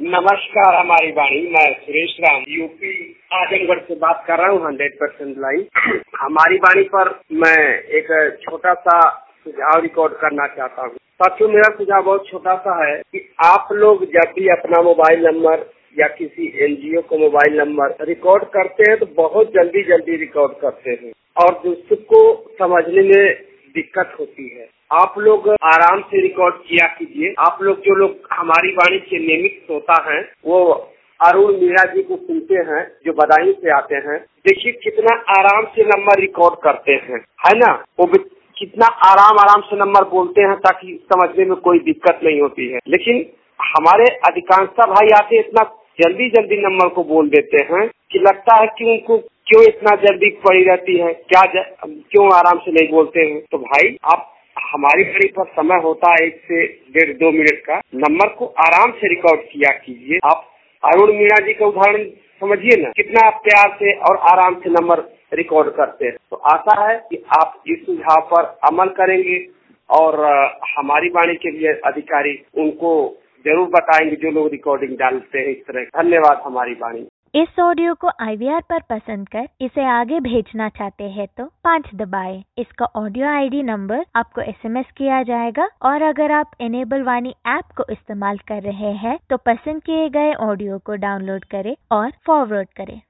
नमस्कार हमारी वाणी, मैं सुरेश राम यूपी आजमगढ़ से बात कर रहा हूँ 100% लाइव। हमारी वाणी पर मैं एक छोटा सा सुझाव रिकॉर्ड करना चाहता हूँ। साथियों, मेरा सुझाव बहुत छोटा सा है कि आप लोग जब भी अपना मोबाइल नंबर या किसी एनजीओ को मोबाइल नंबर रिकॉर्ड करते हैं तो बहुत जल्दी रिकॉर्ड करते हैं और दूसरे को समझने में दिक्कत होती है। आप लोग आराम से रिकॉर्ड किया कीजिए। आप लोग जो लोग हमारी वाणी के नियमित श्रोता हैं वो अरुण मीणा जी को सुनते हैं जो बदायूं से आते हैं। देखिए कितना आराम से नंबर रिकॉर्ड करते हैं, है ना। वो कितना आराम से नंबर बोलते हैं ताकि समझने में कोई दिक्कत नहीं होती है। लेकिन हमारे अधिकांशता भाई आते इतना जल्दी नंबर को बोल देते हैं कि लगता है कि उनको क्यों इतना जल्दी पड़ी रहती है, क्यों आराम से नहीं बोलते हैं। तो भाई आप हमारी घड़ी पर समय होता है 1 से 1.5-2 मिनट का, नंबर को आराम से रिकॉर्ड किया कीजिए। आप अरुण मीणा जी का उदाहरण समझिए ना, कितना प्यार से और आराम से नंबर रिकॉर्ड करते हैं। तो आशा है कि आप इस सुझाव पर अमल करेंगे और हमारी वाणी के लिए अधिकारी उनको जरूर बताएंगे जो लोग रिकॉर्डिंग डालते हैं इस तरह। धन्यवाद हमारी वाणी। इस ऑडियो को IVR पर पसंद कर इसे आगे भेजना चाहते हैं तो 5 दबाएं। इसका ऑडियो ID नंबर आपको SMS किया जाएगा और अगर आप इनेबल वाणी ऐप को इस्तेमाल कर रहे हैं तो पसंद किए गए ऑडियो को डाउनलोड करें और फॉरवर्ड करें।